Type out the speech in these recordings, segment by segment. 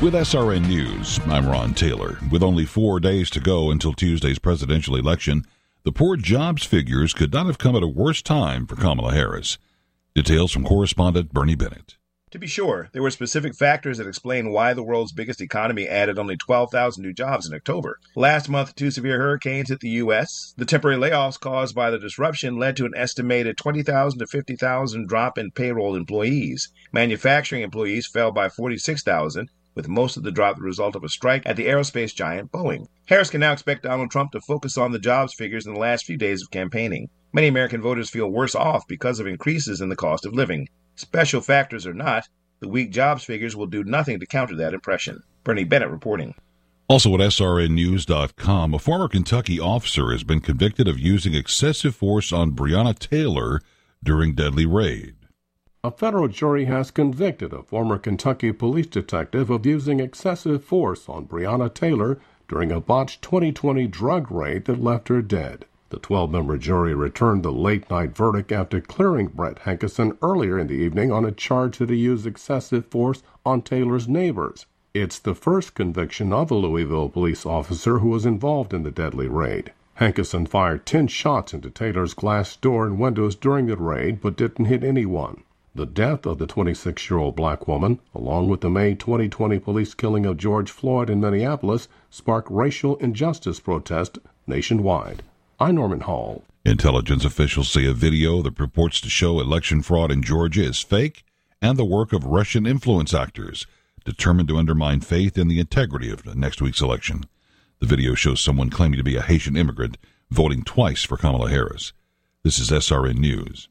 With SRN News, I'm Ron Taylor. With only 4 days to go until Tuesday's presidential election, the poor jobs figures could not have come at a worse time for Kamala Harris. Details from correspondent Bernie Bennett. To be sure, there were specific factors that explain why the world's biggest economy added only 12,000 new jobs in October. Last month, 2 severe hurricanes hit the U.S. The temporary layoffs caused by the disruption led to an estimated 20,000 to 50,000 drop in payroll employees. Manufacturing employees fell by 46,000. With most of the drop the result of a strike at the aerospace giant Boeing. Harris can now expect Donald Trump to focus on the jobs figures in the last few days of campaigning. Many American voters feel worse off because of increases in the cost of living. Special factors or not, the weak jobs figures will do nothing to counter that impression. Bernie Bennett reporting. Also at srnnews.com, a former Kentucky officer has been convicted of using excessive force on Breonna Taylor during deadly raid. A federal jury has convicted a former Kentucky police detective of using excessive force on Breonna Taylor during a botched 2020 drug raid that left her dead. The 12-member jury returned the late-night verdict after clearing Brett Hankison earlier in the evening on a charge that he used excessive force on Taylor's neighbors. It's the first conviction of a Louisville police officer who was involved in the deadly raid. Hankison fired 10 shots into Taylor's glass door and windows during the raid but didn't hit anyone. The death of the 26-year-old black woman, along with the May 2020 police killing of George Floyd in Minneapolis, sparked racial injustice protests nationwide. I'm Norman Hall. Intelligence officials say a video that purports to show election fraud in Georgia is fake and the work of Russian influence actors determined to undermine faith in the integrity of next week's election. The video shows someone claiming to be a Haitian immigrant voting twice for Kamala Harris. This is SRN News.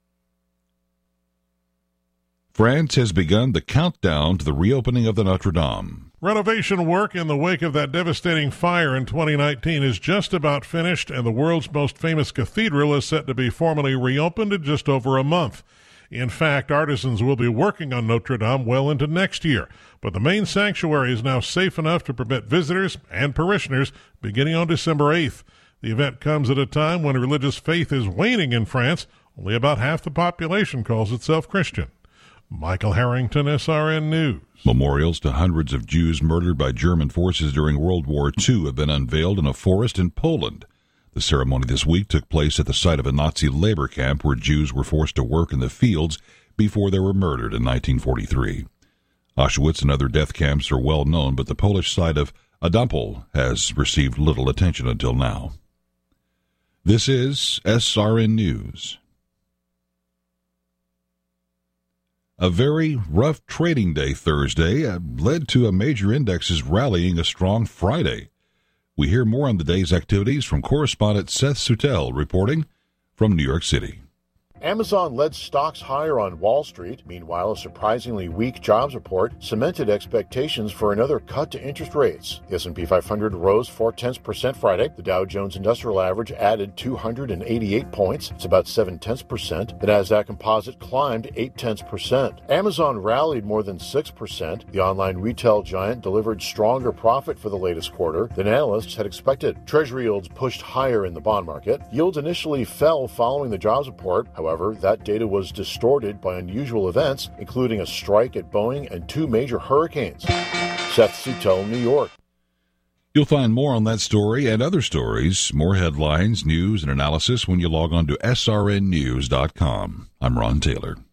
France has begun the countdown to the reopening of the Notre Dame. Renovation work in the wake of that devastating fire in 2019 is just about finished, and the world's most famous cathedral is set to be formally reopened in just over a month. In fact, artisans will be working on Notre Dame well into next year, but the main sanctuary is now safe enough to permit visitors and parishioners beginning on December 8th. The event comes at a time when religious faith is waning in France. Only about half the population calls itself Christian. Michael Harrington, SRN News. Memorials to hundreds of Jews murdered by German forces during World War II have been unveiled in a forest in Poland. The ceremony this week took place at the site of a Nazi labor camp where Jews were forced to work in the fields before they were murdered in 1943. Auschwitz and other death camps are well known, but the Polish site of Adampol has received little attention until now. This is SRN News. A very rough trading day Thursday led to a major indexes rallying a strong Friday. We hear more on the day's activities from correspondent Seth Sutel reporting from New York City. Amazon led stocks higher on Wall Street. Meanwhile, a surprisingly weak jobs report cemented expectations for another cut to interest rates. The S&P 500 rose 0.4% Friday. The Dow Jones Industrial Average added 288 points. It's about 0.7%. The Nasdaq Composite climbed 0.8%. Amazon rallied more than 6%. The online retail giant delivered stronger profit for the latest quarter than analysts had expected. Treasury yields pushed higher in the bond market. Yields initially fell following the jobs report. However, that data was distorted by unusual events, including a strike at Boeing and 2 major hurricanes. Seth Sutel, New York. You'll find more on that story and other stories, more headlines, news, and analysis when you log on to srnnews.com. I'm Ron Taylor.